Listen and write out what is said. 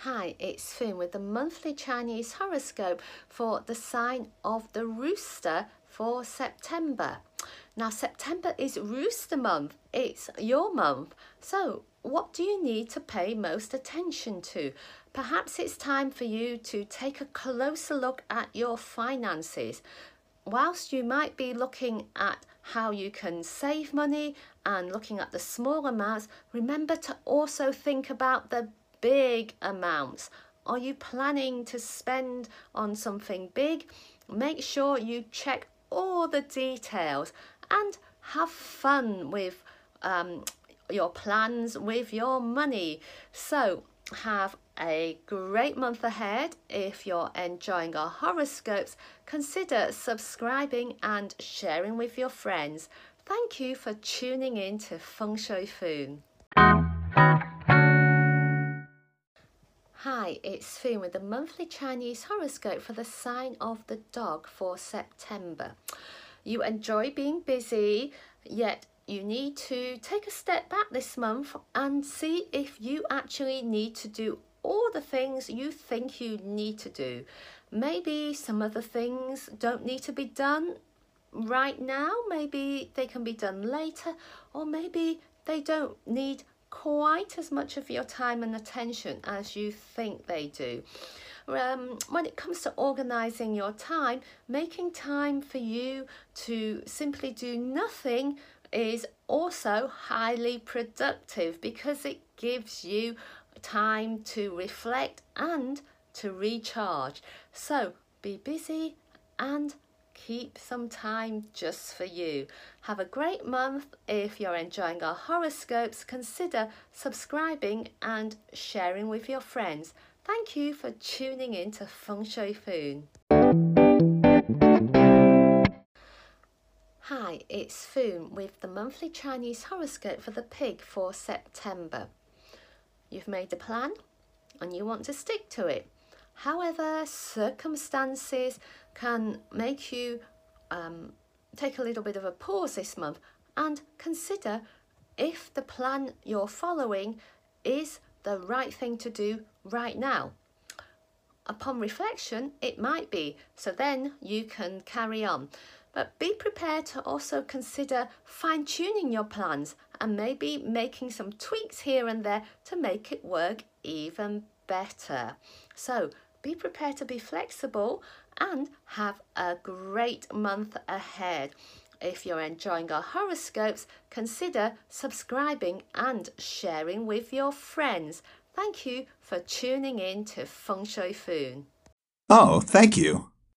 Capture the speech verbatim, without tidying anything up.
Hi, it's Finn with the monthly Chinese horoscope for the sign of the rooster for September. Now, September is rooster month. It's your month. So, what do you need to pay most attention to? Perhaps it's time for you to take a closer look at your finances. Whilst you might be looking at how you can save money and looking at the small amounts, remember to also think about the big amounts. Are you planning to spend on something big? Make sure you check all the details and have fun with um, your plans with your money. So have a great month ahead. If you're enjoying our horoscopes, consider subscribing and sharing with your friends. Thank you for tuning in to Feng Shui Foon. Hi, it's Foon with the monthly Chinese horoscope for the sign of the dog for September. You enjoy being busy, yet you need to take a step back this month and see if you actually need to do all the things you think you need to do. Maybe some of the things don't need to be done right now. Maybe they can be done later, or maybe they don't need quite as much of your time and attention as you think they do. Um, when it comes to organising your time, making time for you to simply do nothing is also highly productive because it gives you time to reflect and to recharge. So be busy and keep some time just for you. Have a great month. If you're enjoying our horoscopes, consider subscribing and sharing with your friends. Thank you for tuning in to Feng Shui Foon. Hi, it's Foon with the monthly Chinese horoscope for the pig for September. You've made a plan and you want to stick to it. However, circumstances can make you um, take a little bit of a pause this month and consider if the plan you're following is the right thing to do right now. Upon reflection, it might be, so then you can carry on. But be prepared to also consider fine-tuning your plans and maybe making some tweaks here and there to make it work even better. So be prepared to be flexible and have a great month ahead. If you're enjoying our horoscopes, consider subscribing and sharing with your friends. Thank you for tuning in to Feng Shui Foon. Oh, thank you.